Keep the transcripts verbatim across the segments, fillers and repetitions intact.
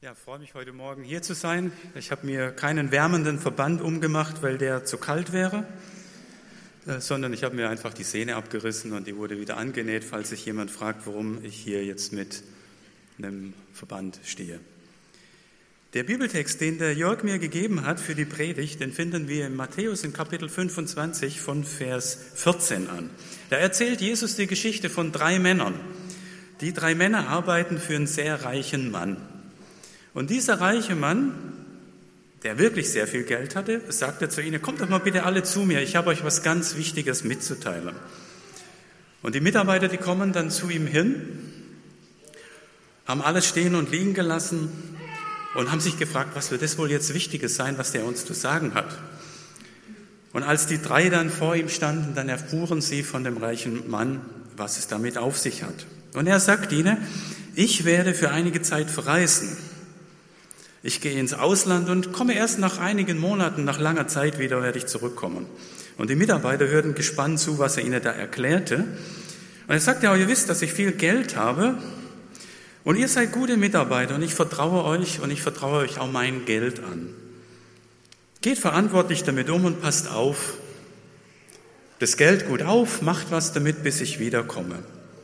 Ja, ich freue mich heute Morgen hier zu sein. Ich habe mir keinen wärmenden Verband umgemacht, weil der zu kalt wäre, äh, sondern ich habe mir einfach die Sehne abgerissen und die wurde wieder angenäht, falls sich jemand fragt, warum ich hier jetzt mit einem Verband stehe. Der Bibeltext, den der Jörg mir gegeben hat für die Predigt, den finden wir in Matthäus in Kapitel fünfundzwanzig von Vers vierzehn an. Da erzählt Jesus die Geschichte von drei Männern. Die drei Männer arbeiten für einen sehr reichen Mann. Und dieser reiche Mann, der wirklich sehr viel Geld hatte, sagte zu ihnen: Kommt doch mal bitte alle zu mir, ich habe euch was ganz Wichtiges mitzuteilen. Und die Mitarbeiter, die kommen dann zu ihm hin, haben alles stehen und liegen gelassen und haben sich gefragt, was wird das wohl jetzt Wichtiges sein, was der uns zu sagen hat. Und als die drei dann vor ihm standen, dann erfuhren sie von dem reichen Mann, was es damit auf sich hat. Und er sagt ihnen: Ich werde für einige Zeit verreisen. Ich gehe ins Ausland und komme erst nach einigen Monaten, nach langer Zeit wieder, werde ich zurückkommen. Und die Mitarbeiter hörten gespannt zu, was er ihnen da erklärte. Und er sagte: Aber ihr wisst, dass ich viel Geld habe und ihr seid gute Mitarbeiter und ich vertraue euch und ich vertraue euch auch mein Geld an. Geht verantwortlich damit um und passt auf. Das Geld gut auf, macht was damit, bis ich wiederkomme.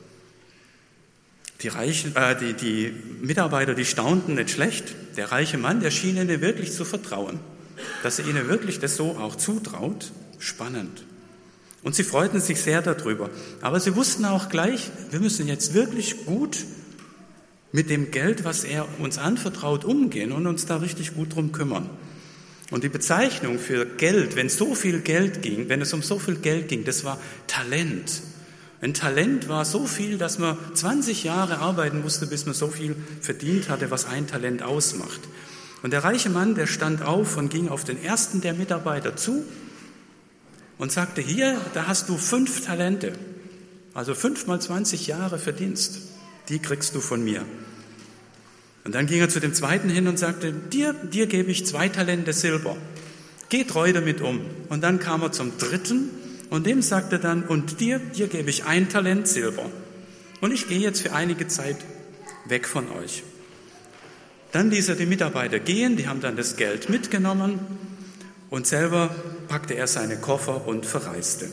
Die, Reichen, äh, die, die Mitarbeiter, die staunten nicht schlecht. Der reiche Mann, der schien ihnen wirklich zu vertrauen, dass er ihnen wirklich das so auch zutraut. Spannend. Und sie freuten sich sehr darüber. Aber sie wussten auch gleich, wir müssen jetzt wirklich gut mit dem Geld, was er uns anvertraut, umgehen und uns da richtig gut drum kümmern. Und die Bezeichnung für Geld, wenn so viel Geld ging, wenn es um so viel Geld ging, das war Talent. Ein Talent war so viel, dass man zwanzig Jahre arbeiten musste, bis man so viel verdient hatte, was ein Talent ausmacht. Und der reiche Mann, der stand auf und ging auf den ersten der Mitarbeiter zu und sagte: Hier, da hast du fünf Talente, also fünf mal zwanzig Jahre Verdienst, die kriegst du von mir. Und dann ging er zu dem zweiten hin und sagte: Dir, dir gebe ich zwei Talente Silber, geh treu damit um. Und dann kam er zum dritten. Und dem sagte dann: Und dir, dir gebe ich ein Talent Silber. Und ich gehe jetzt für einige Zeit weg von euch. Dann ließ er die Mitarbeiter gehen, die haben dann das Geld mitgenommen und selber packte er seine Koffer und verreiste.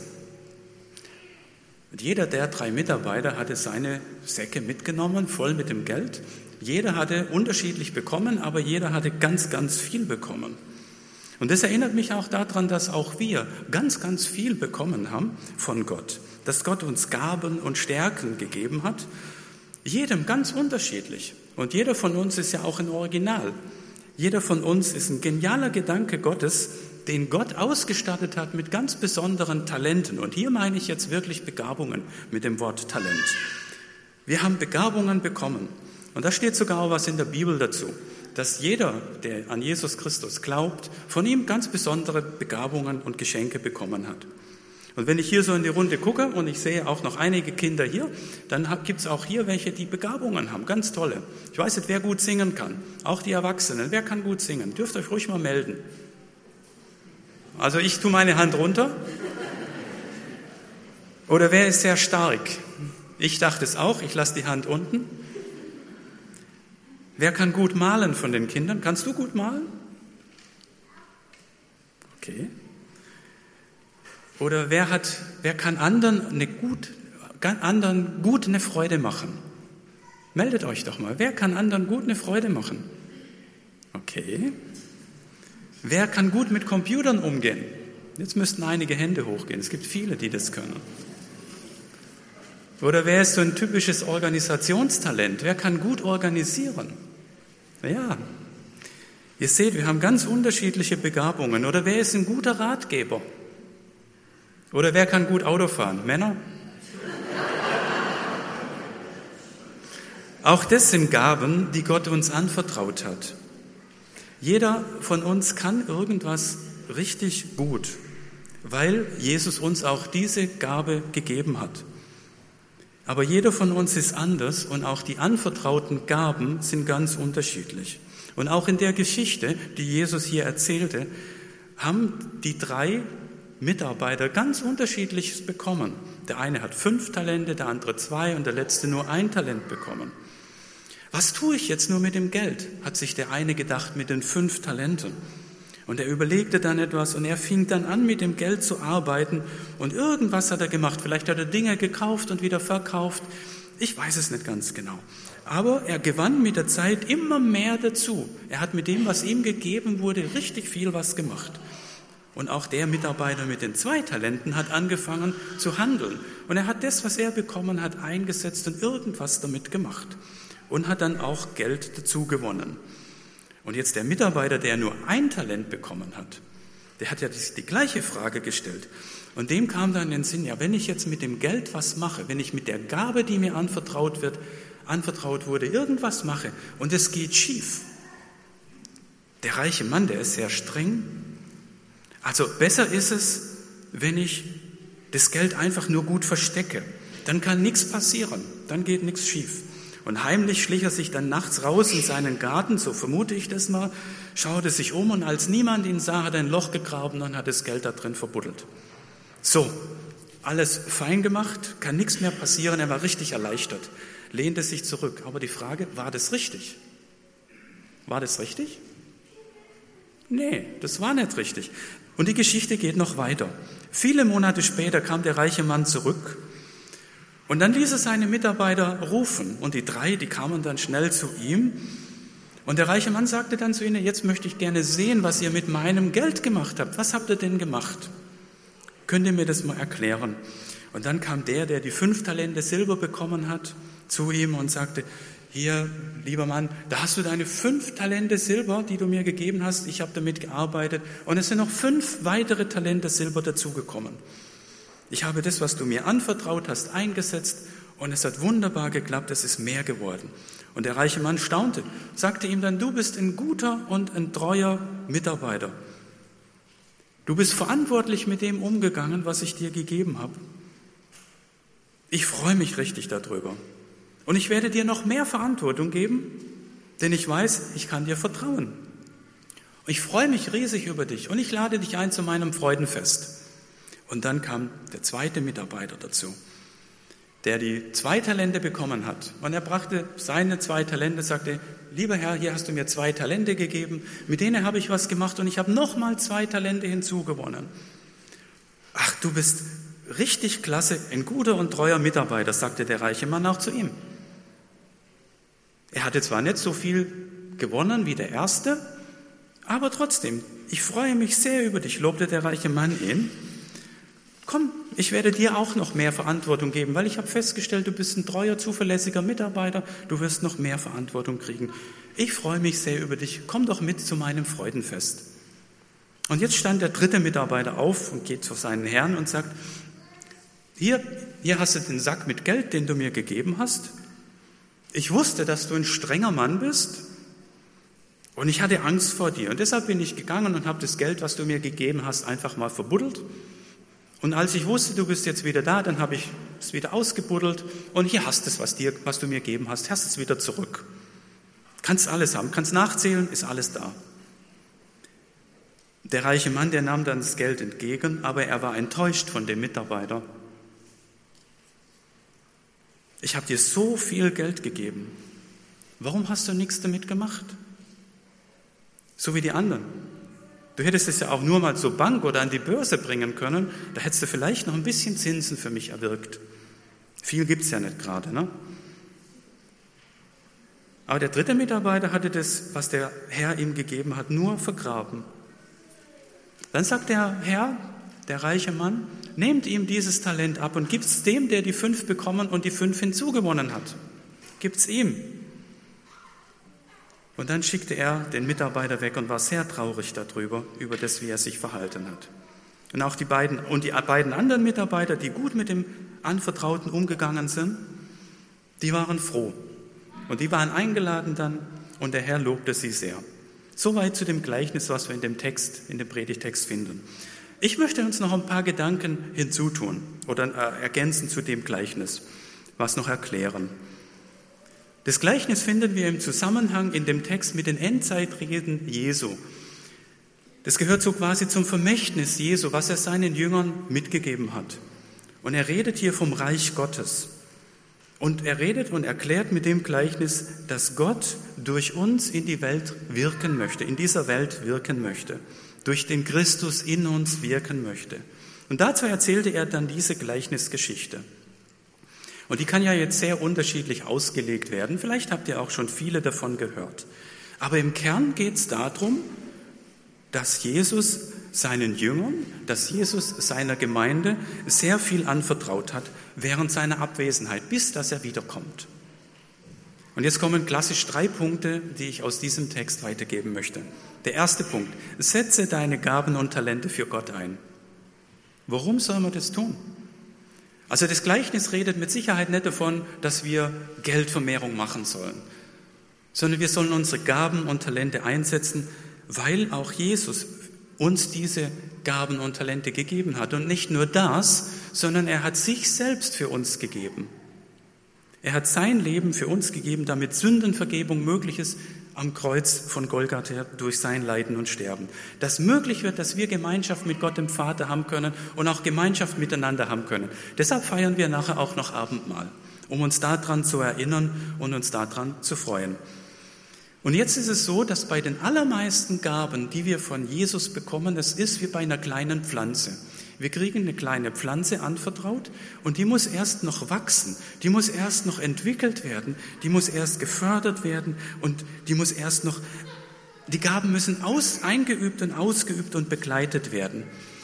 Und jeder der drei Mitarbeiter hatte seine Säcke mitgenommen, voll mit dem Geld. Jeder hatte unterschiedlich bekommen, aber jeder hatte ganz, ganz viel bekommen. Und das erinnert mich auch daran, dass auch wir ganz, ganz viel bekommen haben von Gott. Dass Gott uns Gaben und Stärken gegeben hat. Jedem ganz unterschiedlich. Und jeder von uns ist ja auch ein Original. Jeder von uns ist ein genialer Gedanke Gottes, den Gott ausgestattet hat mit ganz besonderen Talenten. Und hier meine ich jetzt wirklich Begabungen mit dem Wort Talent. Wir haben Begabungen bekommen. Und da steht sogar auch was in der Bibel dazu, dass jeder, der an Jesus Christus glaubt, von ihm ganz besondere Begabungen und Geschenke bekommen hat. Und wenn ich hier so in die Runde gucke und ich sehe auch noch einige Kinder hier, dann gibt es auch hier welche, die Begabungen haben, ganz tolle. Ich weiß nicht, wer gut singen kann, auch die Erwachsenen, wer kann gut singen? Dürft euch ruhig mal melden. Also ich tue meine Hand runter. Oder wer ist sehr stark? Ich dachte es auch, ich lasse die Hand unten. Wer kann gut malen von den Kindern? Kannst du gut malen? Okay. Oder wer hat, wer kann anderen eine gut, anderen gut eine Freude machen? Meldet euch doch mal. Wer kann anderen gut eine Freude machen? Okay. Wer kann gut mit Computern umgehen? Jetzt müssten einige Hände hochgehen. Es gibt viele, die das können. Oder wer ist so ein typisches Organisationstalent? Wer kann gut organisieren? Ja, ihr seht, wir haben ganz unterschiedliche Begabungen. Oder wer ist ein guter Ratgeber? Oder wer kann gut Auto fahren? Männer? Auch das sind Gaben, die Gott uns anvertraut hat. Jeder von uns kann irgendwas richtig gut, weil Jesus uns auch diese Gabe gegeben hat. Aber jeder von uns ist anders und auch die anvertrauten Gaben sind ganz unterschiedlich. Und auch in der Geschichte, die Jesus hier erzählte, haben die drei Mitarbeiter ganz Unterschiedliches bekommen. Der eine hat fünf Talente, der andere zwei und der letzte nur ein Talent bekommen. Was tue ich jetzt nur mit dem Geld, hat sich der eine gedacht, mit den fünf Talenten. Und er überlegte dann etwas und er fing dann an, mit dem Geld zu arbeiten und irgendwas hat er gemacht. Vielleicht hat er Dinge gekauft und wieder verkauft. Ich weiß es nicht ganz genau. Aber er gewann mit der Zeit immer mehr dazu. Er hat mit dem, was ihm gegeben wurde, richtig viel was gemacht. Und auch der Mitarbeiter mit den zwei Talenten hat angefangen zu handeln. Und er hat das, was er bekommen hat, eingesetzt und irgendwas damit gemacht. Und hat dann auch Geld dazu gewonnen. Und jetzt der Mitarbeiter, der nur ein Talent bekommen hat, der hat ja die, die gleiche Frage gestellt. Und dem kam dann in den Sinn, ja, wenn ich jetzt mit dem Geld was mache, wenn ich mit der Gabe, die mir anvertraut wird, anvertraut wurde, irgendwas mache und es geht schief. Der reiche Mann, der ist sehr streng. Also besser ist es, wenn ich das Geld einfach nur gut verstecke. Dann kann nichts passieren, dann geht nichts schief. Und heimlich schlich er sich dann nachts raus in seinen Garten, so vermute ich das mal, schaute sich um und als niemand ihn sah, hat er ein Loch gegraben und hat das Geld da drin verbuddelt. So, alles fein gemacht, kann nichts mehr passieren, er war richtig erleichtert, lehnte sich zurück. Aber die Frage, war das richtig? War das richtig? Nee, das war nicht richtig. Und die Geschichte geht noch weiter. Viele Monate später kam der reiche Mann zurück und dann ließ er seine Mitarbeiter rufen und die drei, die kamen dann schnell zu ihm und der reiche Mann sagte dann zu ihnen, jetzt möchte ich gerne sehen, was ihr mit meinem Geld gemacht habt. Was habt ihr denn gemacht? Könnt ihr mir das mal erklären? Und dann kam der, der die fünf Talente Silber bekommen hat, zu ihm und sagte, hier, lieber Mann, da hast du deine fünf Talente Silber, die du mir gegeben hast. Ich habe damit gearbeitet und es sind noch fünf weitere Talente Silber dazugekommen. Ich habe das, was du mir anvertraut hast, eingesetzt und es hat wunderbar geklappt, es ist mehr geworden. Und der reiche Mann staunte, sagte ihm dann, du bist ein guter und ein treuer Mitarbeiter. Du bist verantwortlich mit dem umgegangen, was ich dir gegeben habe. Ich freue mich richtig darüber. Und ich werde dir noch mehr Verantwortung geben, denn ich weiß, ich kann dir vertrauen. Ich freue mich riesig über dich und ich lade dich ein zu meinem Freudenfest. Und dann kam der zweite Mitarbeiter dazu, der die zwei Talente bekommen hat. Und er brachte seine zwei Talente, sagte, lieber Herr, hier hast du mir zwei Talente gegeben, mit denen habe ich was gemacht und ich habe nochmal zwei Talente hinzugewonnen. Ach, du bist richtig klasse, ein guter und treuer Mitarbeiter, sagte der reiche Mann auch zu ihm. Er hatte zwar nicht so viel gewonnen wie der Erste, aber trotzdem, ich freue mich sehr über dich, lobte der reiche Mann ihn. Komm, ich werde dir auch noch mehr Verantwortung geben, weil ich habe festgestellt, du bist ein treuer, zuverlässiger Mitarbeiter, du wirst noch mehr Verantwortung kriegen. Ich freue mich sehr über dich, komm doch mit zu meinem Freudenfest. Und jetzt stand der dritte Mitarbeiter auf und geht zu seinen Herrn und sagt, hier, hier hast du den Sack mit Geld, den du mir gegeben hast. Ich wusste, dass du ein strenger Mann bist und ich hatte Angst vor dir. Und deshalb bin ich gegangen und habe das Geld, was du mir gegeben hast, einfach mal verbuddelt. Und als ich wusste, du bist jetzt wieder da, dann habe ich es wieder ausgebuddelt und hier hast du es, was, dir, was du mir gegeben hast, hast es wieder zurück. Kannst alles haben, kannst nachzählen, ist alles da. Der reiche Mann, der nahm dann das Geld entgegen, aber er war enttäuscht von dem Mitarbeiter. Ich habe dir so viel Geld gegeben. Warum hast du nichts damit gemacht? So wie die anderen. Du hättest es ja auch nur mal zur Bank oder an die Börse bringen können. Da hättest du vielleicht noch ein bisschen Zinsen für mich erwirkt. Viel gibt es ja nicht gerade, ne? Aber der dritte Mitarbeiter hatte das, was der Herr ihm gegeben hat, nur vergraben. Dann sagt der Herr, der reiche Mann, nehmt ihm dieses Talent ab und gibt es dem, der die fünf bekommen und die fünf hinzugewonnen hat. Gibt es ihm. Und dann schickte er den Mitarbeiter weg und war sehr traurig darüber, über das, wie er sich verhalten hat. Und auch die beiden, und die beiden anderen Mitarbeiter, die gut mit dem Anvertrauten umgegangen sind, die waren froh. Und die waren eingeladen dann und der Herr lobte sie sehr. Soweit zu dem Gleichnis, was wir in dem Text, in dem Predigtext finden. Ich möchte uns noch ein paar Gedanken hinzutun oder äh, ergänzen zu dem Gleichnis, was noch erklären. Das Gleichnis finden wir im Zusammenhang in dem Text mit den Endzeitreden Jesu. Das gehört so quasi zum Vermächtnis Jesu, was er seinen Jüngern mitgegeben hat. Und er redet hier vom Reich Gottes. Und er redet und erklärt mit dem Gleichnis, dass Gott durch uns in die Welt wirken möchte, in dieser Welt wirken möchte, durch den Christus in uns wirken möchte. Und dazu erzählte er dann diese Gleichnisgeschichte. Und die kann ja jetzt sehr unterschiedlich ausgelegt werden. Vielleicht habt ihr auch schon viele davon gehört. Aber im Kern geht es darum, dass Jesus seinen Jüngern, dass Jesus seiner Gemeinde sehr viel anvertraut hat während seiner Abwesenheit, bis dass er wiederkommt. Und jetzt kommen klassisch drei Punkte, die ich aus diesem Text weitergeben möchte. Der erste Punkt: Setze deine Gaben und Talente für Gott ein. Warum soll man das tun? Also das Gleichnis redet mit Sicherheit nicht davon, dass wir Geldvermehrung machen sollen, sondern wir sollen unsere Gaben und Talente einsetzen, weil auch Jesus uns diese Gaben und Talente gegeben hat. Und nicht nur das, sondern er hat sich selbst für uns gegeben. Er hat sein Leben für uns gegeben, damit Sündenvergebung möglich ist am Kreuz von Golgatha durch sein Leiden und Sterben. Dass möglich wird, dass wir Gemeinschaft mit Gott dem Vater haben können und auch Gemeinschaft miteinander haben können. Deshalb feiern wir nachher auch noch Abendmahl, um uns daran zu erinnern und uns daran zu freuen. Und jetzt ist es so, dass bei den allermeisten Gaben, die wir von Jesus bekommen, es ist wie bei einer kleinen Pflanze. Wir kriegen eine kleine Pflanze anvertraut und die muss erst noch wachsen, die muss erst noch entwickelt werden, die muss erst gefördert werden und die muss erst noch, die Gaben müssen aus, eingeübt und ausgeübt und begleitet werden.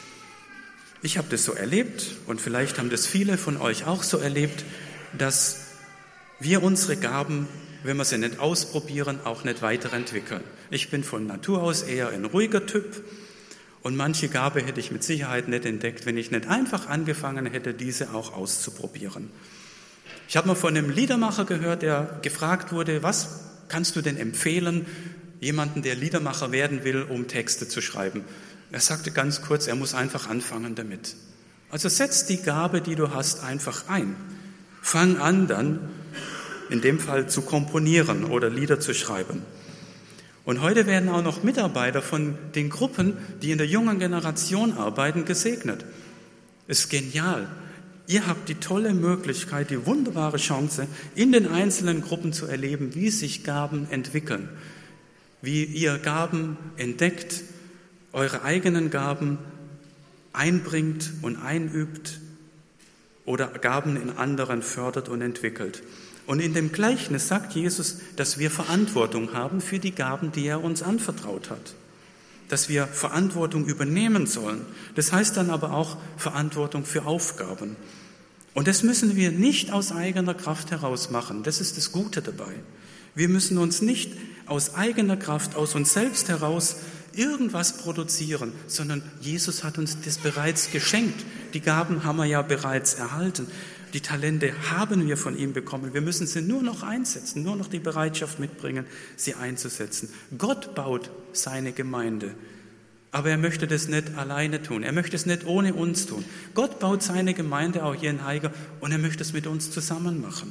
Ich habe das so erlebt und vielleicht haben das viele von euch auch so erlebt, dass wir unsere Gaben, wenn wir sie nicht ausprobieren, auch nicht weiterentwickeln. Ich bin von Natur aus eher ein ruhiger Typ und manche Gabe hätte ich mit Sicherheit nicht entdeckt, wenn ich nicht einfach angefangen hätte, diese auch auszuprobieren. Ich habe mal von einem Liedermacher gehört, der gefragt wurde, was kannst du denn empfehlen, jemanden, der Liedermacher werden will, um Texte zu schreiben? Er sagte ganz kurz, er muss einfach anfangen damit. Also setz die Gabe, die du hast, einfach ein. Fang an dann, in dem Fall zu komponieren oder Lieder zu schreiben. Und heute werden auch noch Mitarbeiter von den Gruppen, die in der jungen Generation arbeiten, gesegnet. Ist genial. Ihr habt die tolle Möglichkeit, die wunderbare Chance, in den einzelnen Gruppen zu erleben, wie sich Gaben entwickeln, wie ihr Gaben entdeckt, eure eigenen Gaben einbringt und einübt oder Gaben in anderen fördert und entwickelt. Und in dem Gleichnis sagt Jesus, dass wir Verantwortung haben für die Gaben, die er uns anvertraut hat. Dass wir Verantwortung übernehmen sollen. Das heißt dann aber auch Verantwortung für Aufgaben. Und das müssen wir nicht aus eigener Kraft heraus machen. Das ist das Gute dabei. Wir müssen uns nicht aus eigener Kraft, aus uns selbst heraus irgendwas produzieren, sondern Jesus hat uns das bereits geschenkt. Die Gaben haben wir ja bereits erhalten. Die Talente haben wir von ihm bekommen. Wir müssen sie nur noch einsetzen, nur noch die Bereitschaft mitbringen, sie einzusetzen. Gott baut seine Gemeinde, aber er möchte das nicht alleine tun. Er möchte es nicht ohne uns tun. Gott baut seine Gemeinde auch hier in Haiger und er möchte es mit uns zusammen machen.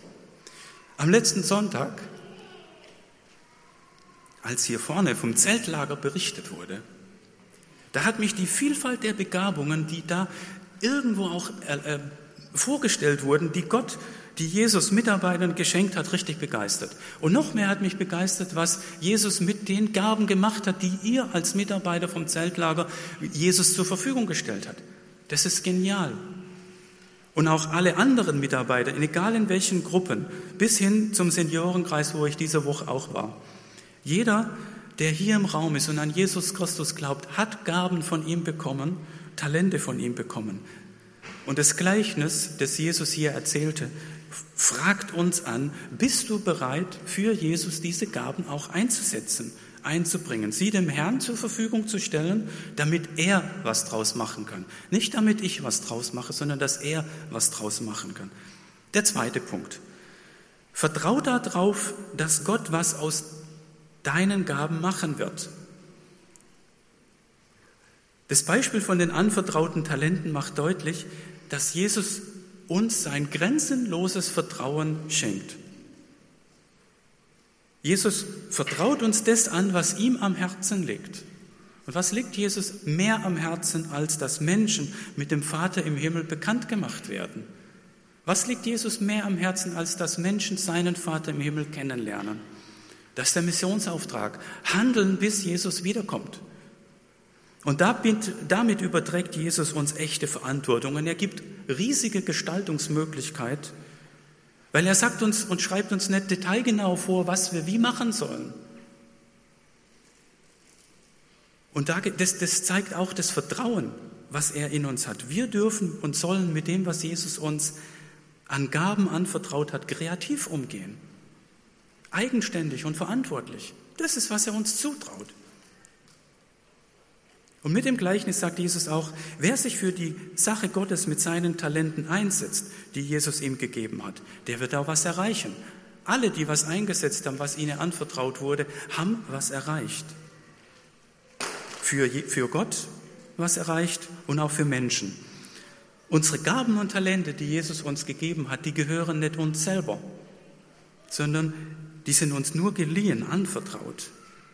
Am letzten Sonntag, als hier vorne vom Zeltlager berichtet wurde, da hat mich die Vielfalt der Begabungen, die da irgendwo auch äh, vorgestellt wurden, die Gott, die Jesus Mitarbeitern geschenkt hat, richtig begeistert. Und noch mehr hat mich begeistert, was Jesus mit den Gaben gemacht hat, die ihr als Mitarbeiter vom Zeltlager Jesus zur Verfügung gestellt hat. Das ist genial. Und auch alle anderen Mitarbeiter, egal in welchen Gruppen, bis hin zum Seniorenkreis, wo ich diese Woche auch war. Jeder, der hier im Raum ist und an Jesus Christus glaubt, hat Gaben von ihm bekommen, Talente von ihm bekommen. Und das Gleichnis, das Jesus hier erzählte, fragt uns an, bist du bereit, für Jesus diese Gaben auch einzusetzen, einzubringen, sie dem Herrn zur Verfügung zu stellen, damit er was draus machen kann. Nicht damit ich was draus mache, sondern dass er was draus machen kann. Der zweite Punkt. Vertrau darauf, dass Gott was aus deinen Gaben machen wird. Das Beispiel von den anvertrauten Talenten macht deutlich, dass Jesus uns sein grenzenloses Vertrauen schenkt. Jesus vertraut uns das an, was ihm am Herzen liegt. Und was liegt Jesus mehr am Herzen, als dass Menschen mit dem Vater im Himmel bekannt gemacht werden? Was liegt Jesus mehr am Herzen, als dass Menschen seinen Vater im Himmel kennenlernen? Das ist der Missionsauftrag. Handeln, bis Jesus wiederkommt. Und damit überträgt Jesus uns echte Verantwortung. Und er gibt riesige Gestaltungsmöglichkeit, weil er sagt uns und schreibt uns nicht detailgenau vor, was wir wie machen sollen. Und das, das zeigt auch das Vertrauen, was er in uns hat. Wir dürfen und sollen mit dem, was Jesus uns an Gaben anvertraut hat, kreativ umgehen. Eigenständig und verantwortlich. Das ist, was er uns zutraut. Und mit dem Gleichnis sagt Jesus auch, wer sich für die Sache Gottes mit seinen Talenten einsetzt, die Jesus ihm gegeben hat, der wird auch was erreichen. Alle, die was eingesetzt haben, was ihnen anvertraut wurde, haben was erreicht. Für, für Gott was erreicht und auch für Menschen. Unsere Gaben und Talente, die Jesus uns gegeben hat, die gehören nicht uns selber, sondern die sind uns nur geliehen, anvertraut.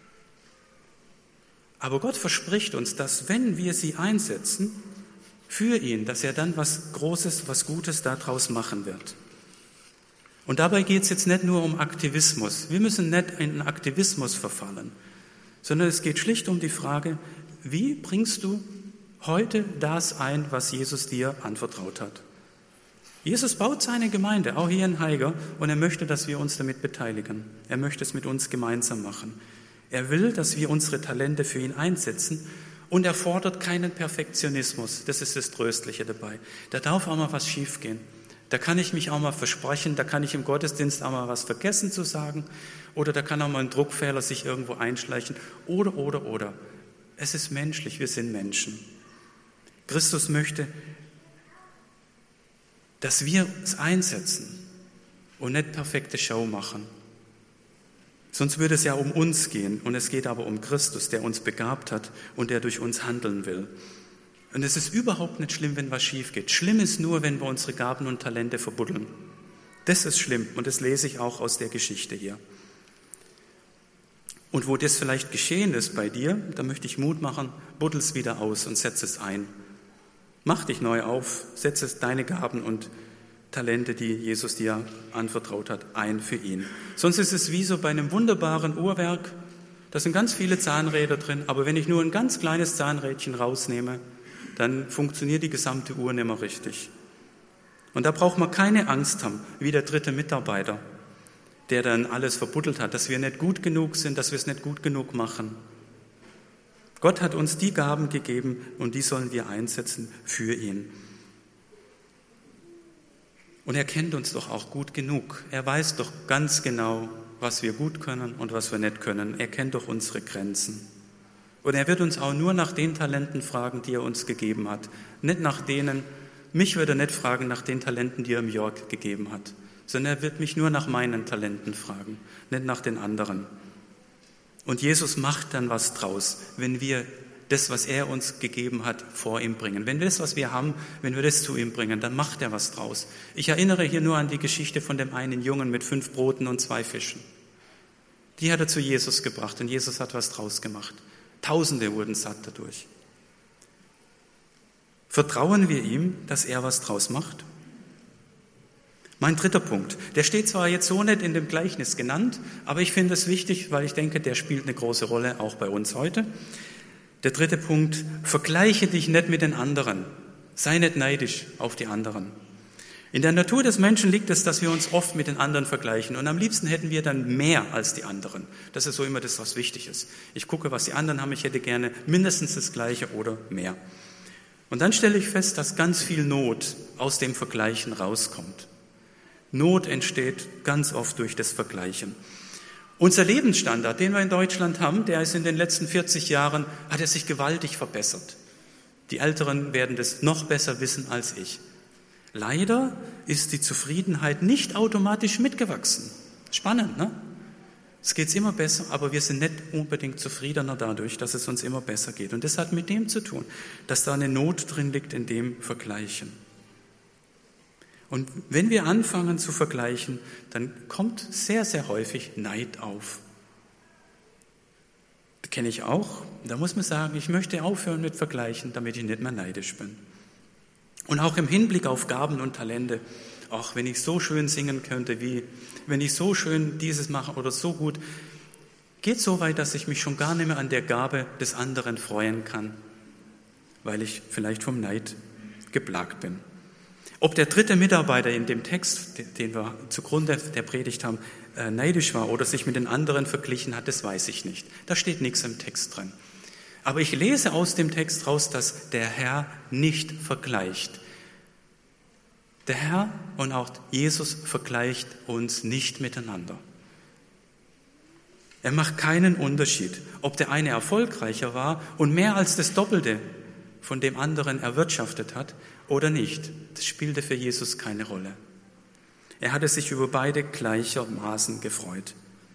Aber Gott verspricht uns, dass wenn wir sie einsetzen für ihn, dass er dann was Großes, was Gutes daraus machen wird. Und dabei geht es jetzt nicht nur um Aktivismus. Wir müssen nicht in Aktivismus verfallen, sondern es geht schlicht um die Frage, wie bringst du heute das ein, was Jesus dir anvertraut hat? Jesus baut seine Gemeinde, auch hier in Haiger, und er möchte, dass wir uns damit beteiligen. Er möchte es mit uns gemeinsam machen. Er will, dass wir unsere Talente für ihn einsetzen und er fordert keinen Perfektionismus. Das ist das Tröstliche dabei. Da darf auch mal was schiefgehen. Da kann ich mich auch mal versprechen, da kann ich im Gottesdienst auch mal was vergessen zu sagen oder da kann auch mal ein Druckfehler sich irgendwo einschleichen oder, oder, oder. Es ist menschlich, wir sind Menschen. Christus möchte, dass wir es einsetzen und nicht perfekte Show machen. Sonst würde es ja um uns gehen und es geht aber um Christus, der uns begabt hat und der durch uns handeln will. Und es ist überhaupt nicht schlimm, wenn was schief geht. Schlimm ist nur, wenn wir unsere Gaben und Talente verbuddeln. Das ist schlimm und das lese ich auch aus der Geschichte hier. Und wo das vielleicht geschehen ist bei dir, da möchte ich Mut machen, buddel es wieder aus und setz es ein. Mach dich neu auf, setze deine Gaben und Talente, die Jesus dir anvertraut hat, ein für ihn. Sonst ist es wie so bei einem wunderbaren Uhrwerk, da sind ganz viele Zahnräder drin, aber wenn ich nur ein ganz kleines Zahnrädchen rausnehme, dann funktioniert die gesamte Uhr nicht mehr richtig. Und da braucht man keine Angst haben, wie der dritte Mitarbeiter, der dann alles verbuddelt hat, dass wir nicht gut genug sind, dass wir es nicht gut genug machen. Gott hat uns die Gaben gegeben und die sollen wir einsetzen für ihn. Und er kennt uns doch auch gut genug. Er weiß doch ganz genau, was wir gut können und was wir nicht können. Er kennt doch unsere Grenzen. Und er wird uns auch nur nach den Talenten fragen, die er uns gegeben hat. Nicht nach denen, mich wird er nicht fragen nach den Talenten, die er im Jörg gegeben hat, sondern er wird mich nur nach meinen Talenten fragen, nicht nach den anderen. Und Jesus macht dann was draus, wenn wir das, was er uns gegeben hat, vor ihm bringen. Wenn wir das, was wir haben, wenn wir das zu ihm bringen, dann macht er was draus. Ich erinnere hier nur an die Geschichte von dem einen Jungen mit fünf Broten und zwei Fischen. Die hat er zu Jesus gebracht und Jesus hat was draus gemacht. Tausende wurden satt dadurch. Vertrauen wir ihm, dass er was draus macht? Mein dritter Punkt, der steht zwar jetzt so nicht in dem Gleichnis genannt, aber ich finde es wichtig, weil ich denke, der spielt eine große Rolle auch bei uns heute. Der dritte Punkt, vergleiche dich nicht mit den anderen. Sei nicht neidisch auf die anderen. In der Natur des Menschen liegt es, dass wir uns oft mit den anderen vergleichen. Und am liebsten hätten wir dann mehr als die anderen. Das ist so immer das, was wichtig ist. Ich gucke, was die anderen haben. Ich hätte gerne mindestens das Gleiche oder mehr. Und dann stelle ich fest, dass ganz viel Not aus dem Vergleichen rauskommt. Not entsteht ganz oft durch das Vergleichen. Unser Lebensstandard, den wir in Deutschland haben, der ist in den letzten vierzig Jahren, hat er sich gewaltig verbessert. Die Älteren werden das noch besser wissen als ich. Leider ist die Zufriedenheit nicht automatisch mitgewachsen. Spannend, ne? Es geht immer besser, aber wir sind nicht unbedingt zufriedener dadurch, dass es uns immer besser geht. Und das hat mit dem zu tun, dass da eine Not drin liegt in dem Vergleichen. Und wenn wir anfangen zu vergleichen, dann kommt sehr, sehr häufig Neid auf. Das kenne ich auch. Da muss man sagen, ich möchte aufhören mit Vergleichen, damit ich nicht mehr neidisch bin. Und auch im Hinblick auf Gaben und Talente. ach, wenn ich so schön singen könnte, wie, wenn ich so schön dieses mache oder so gut, geht so weit, dass ich mich schon gar nicht mehr an der Gabe des anderen freuen kann, weil ich vielleicht vom Neid geplagt bin. Ob der dritte Mitarbeiter in dem Text, den wir zugrunde der Predigt haben, neidisch war oder sich mit den anderen verglichen hat, das weiß ich nicht. Da steht nichts im Text drin. Aber ich lese aus dem Text raus, dass der Herr nicht vergleicht. Der Herr und auch Jesus vergleicht uns nicht miteinander. Er macht keinen Unterschied, ob der eine erfolgreicher war und mehr als das Doppelte von dem anderen erwirtschaftet hat oder nicht. Das spielte für Jesus keine Rolle. Er hatte sich über beide gleichermaßen gefreut.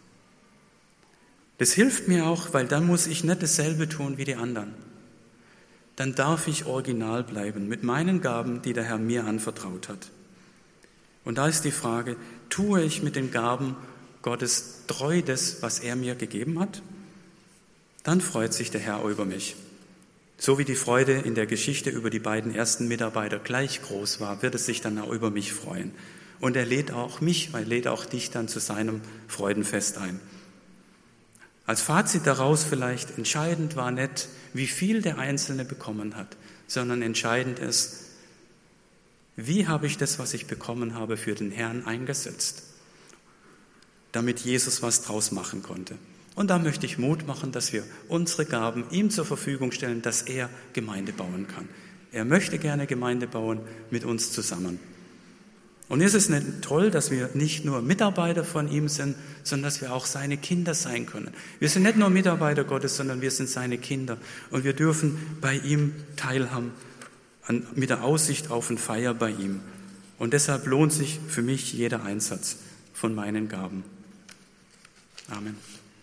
Das hilft mir auch, weil dann muss ich nicht dasselbe tun wie die anderen. Dann darf ich original bleiben mit meinen Gaben, die der Herr mir anvertraut hat. Und da ist die Frage, tue ich mit den Gaben Gottes treu das, was er mir gegeben hat? Dann freut sich der Herr über mich. So wie die Freude in der Geschichte über die beiden ersten Mitarbeiter gleich groß war, wird es sich dann auch über mich freuen. Und er lädt auch mich, er lädt auch dich dann zu seinem Freudenfest ein. Als Fazit daraus vielleicht, entscheidend war nicht, wie viel der Einzelne bekommen hat, sondern entscheidend ist, wie habe ich das, was ich bekommen habe, für den Herrn eingesetzt, damit Jesus was draus machen konnte. Und da möchte ich Mut machen, dass wir unsere Gaben ihm zur Verfügung stellen, dass er Gemeinde bauen kann. Er möchte gerne Gemeinde bauen mit uns zusammen. Und ist es nicht toll, dass wir nicht nur Mitarbeiter von ihm sind, sondern dass wir auch seine Kinder sein können. Wir sind nicht nur Mitarbeiter Gottes, sondern wir sind seine Kinder. Und wir dürfen bei ihm teilhaben, an, mit der Aussicht auf eine Feier bei ihm. Und deshalb lohnt sich für mich jeder Einsatz von meinen Gaben. Amen.